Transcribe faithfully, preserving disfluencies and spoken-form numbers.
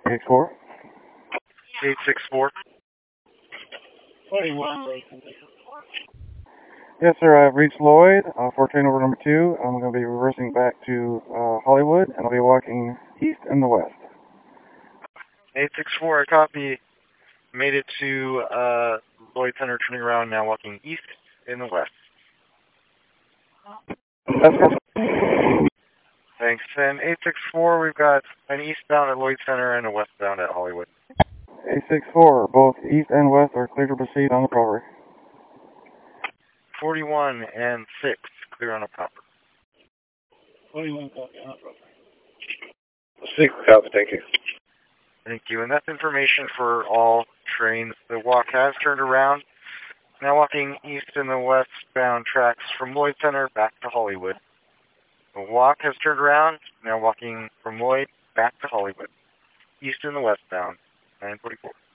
eight four. eight six four. forty-one. Yes, sir. I've reached Lloyd uh, for train over number two. I'm going to be reversing back to uh, Hollywood, and I'll be walking east and the west. eight six four, I copy. Made it to uh, Lloyd Center, turning around, now walking east in the west. That's correct. Thanks. And eight six four, we've got an eastbound at Lloyd Center and a westbound at Hollywood. eight six four, both east and west are clear to proceed on the property. forty-one and six, clear on the proper. forty-one copy on the proper. six copy, thank you. Thank you. And that's information for all trains. The walk has turned around. Now walking east in the westbound tracks from Lloyd Center back to Hollywood. The walk has turned around. Now walking from Lloyd back to Hollywood. East in the westbound. nine forty-four.